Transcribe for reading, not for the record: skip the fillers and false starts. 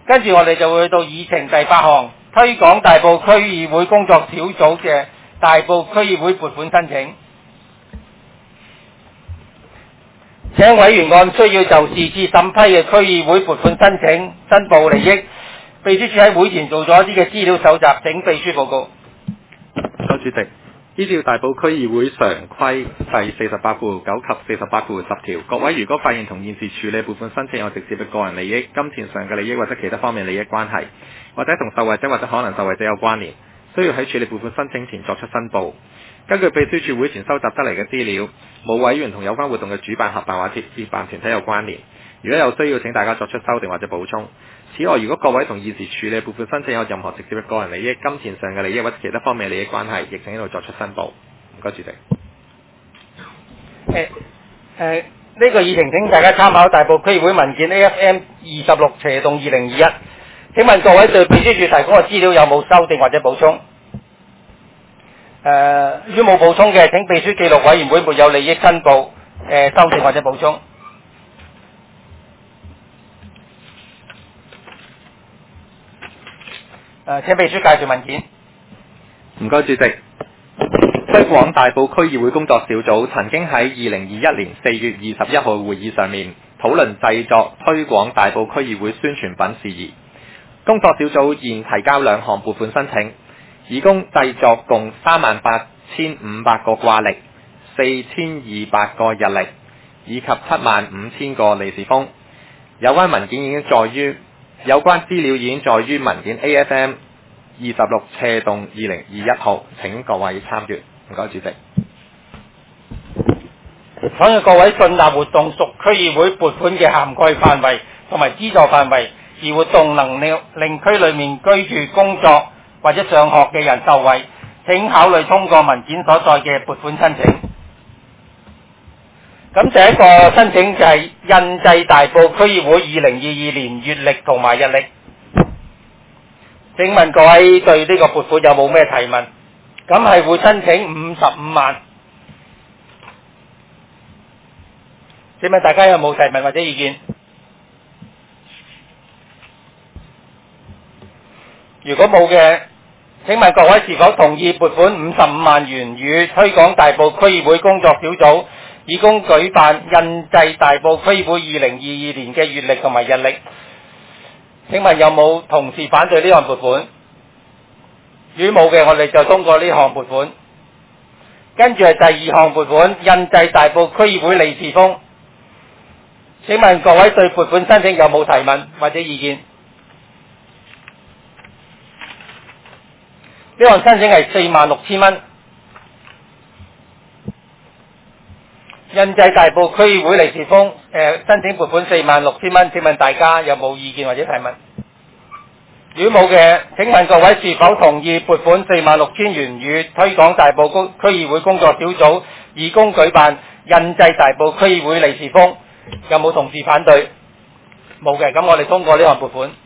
跟住我哋就會去到議程第8項，推廣大埔區議會工作小組嘅大埔區議會撥款申請。請委員按需要就次審批嘅區議會撥款申請申報利益。秘書處喺會前做咗一啲嘅資料搜集，請秘書報告。 多主席，依照大埔區議會常規第48附9及48附10條，各位如果發現同現時處理撥款申請有直接嘅個人利益、金錢上嘅利益或者其他方面利益關係，或者同受惠者或者可能受惠者有關聯，需要喺處理撥款申請前作出申報。根據秘書處會前收集得嚟嘅資料，冇委員同有關活動嘅主辦、合辦或者協辦團體有關聯。如果有需要，請大家作出修訂或者補充。此外，如果各位同現時處理撥款申請有任何直接嘅個人利益、金錢上嘅利益或者其他方面利益關係，亦請喺度作出申報。唔該，主席。 呢個議程請大家參考大埔區議會文件 AFM26/2021。請問各位對秘書處提供嘅資料有冇修訂或者補充？如果冇補充嘅，請秘書記錄委員會沒有利益申報、修訂或者補充。請秘書介紹文件。 唔該，主席。推廣大埔區議會工作小組曾經喺2021年4月21號會議上面討論製作推廣大埔區議會宣傳品事宜。工作小組現提交2項撥款申請，以供製作共38,500個掛曆、4,200個日曆以及75,000個利是封。有關資料已經載於文件 AFM26/2021號，請各位參閱。唔該，主席。 倘若各位信納活動屬區議會撥款嘅涵蓋範圍同埋資助範圍，而活動能令區裏面居住、工作或者上學嘅人受惠，請考慮通過文件所載嘅撥款申請。咁第一個申請就係印製大埔區議會2022年月曆同埋日曆。請問各位對呢個撥款有冇咩提問？咁係會申請55萬。請問大家有冇提問或者意見？如果冇嘅，請問各位是否同意撥款55萬元予推廣大埔區議會工作小組，以供舉辦印製大埔區議會2022年嘅月曆同埋日曆？請問有冇同事反對呢項撥款？如果冇嘅，我哋就通過呢項撥款。跟住係第2項撥款，印製大埔區議會利是封。請問各位對撥款申請有冇提問或者意見？呢項申請係46,000蚊。印製大埔區議會利是封，申請撥款46,000蚊。請問大家有冇意見或者提問？如果冇嘅，請問各位是否同意撥款46,000元予推廣大埔區議會工作小組，以供舉辦印製大埔區議會利是封？有冇同事反對？冇嘅，咁我哋通過呢項撥款。